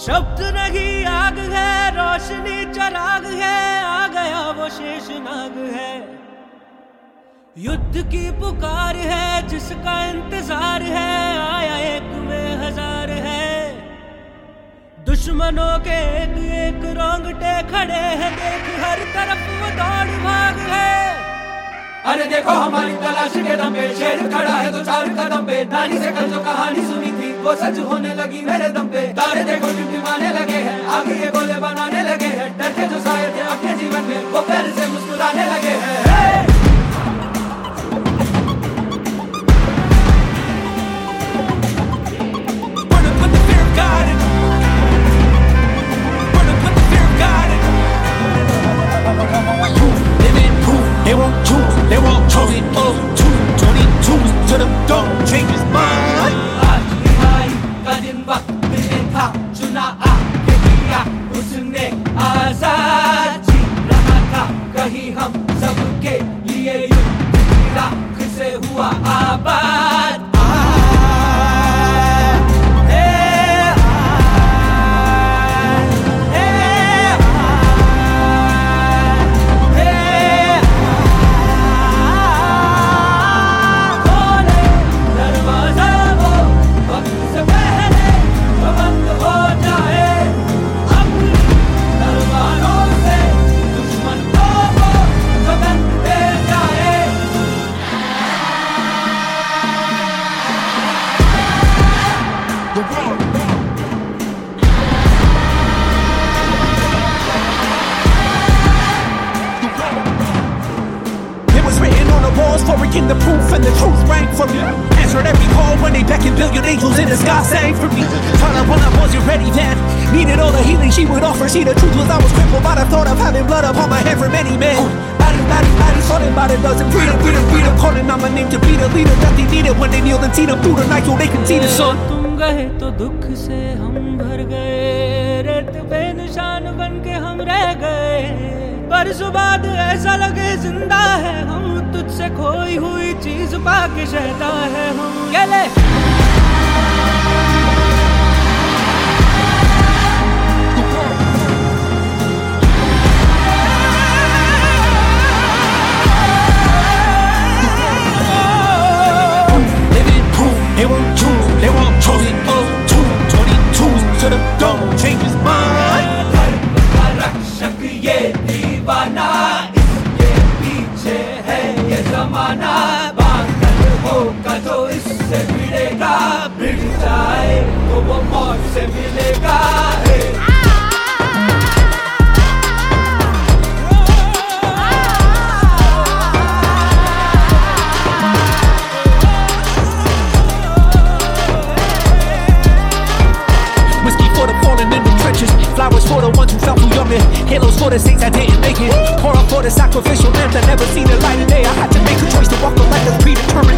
शब्द नहीं आग है, रोशनी चराग है, आ गया वो शेषनाग है। युद्ध की पुकार है जिसका इंतजार है, आया एक में हजार है। दुश्मनों के एक एक रोंगटे खड़े हैं, देख हर तरफ वो दौड़ भाग है। अरे देखो हमारी तलाश के दम पे शेर खड़ा है तो चार कदम पे। नानी से कल जो कहानी सुनी थी वो सच होने लगी मेरे दम पे। तारे देखो टिमटिमाने लगे हैं, आगे ये गोले बनाने लगे हैं। डर के जो साए थे अपने जीवन में वो प्यार से मुस्कुराने लगे हैं। They won't choose, they won't choose it. 22 to the dawn, change his mind. आज रिहाई का दिन वक्त ने था, चुना आके किया उसने आजाद। जी रहा था कहीं हम सबके लिए युद्ध की राख से हुआ आबाद। Foraging the proof and the truth rang from me. Answered every call when they beckoned, billion angels in the sky sang for me. Taught her when I wasn't ready then, needed all the healing she would offer. See, the truth was I was crippled by the thought of having blood upon my head for many men. Body, falling by the dozen. Freedom, calling out my name to be the leader that they needed when they kneeled and seen them through the night so they could see the sun. तुम गए तो दुख से हम भर गए, रेत पे निशान बन के हम रह गए। पर सुबाद ऐसा लगे जिंदा है हम, तुझसे खोई हुई चीज पाके शहदा है हम। ये ले They won't choose, they won't choose it. 22 to the dawn, change his mind. धर्म का रक्षक ये दीवाना, इसके पीछे है ये जमाना। पागल होगा जो इससे भिड़ेगा, भिड़ जाए तो वो मौत से मिलेगा। Flowers for the ones who fell too young, and halos for the saints that didn't make it. Pour up for the sacrificial lamb that never seen the light of day. I had to make a choice to walk the life that's predetermined.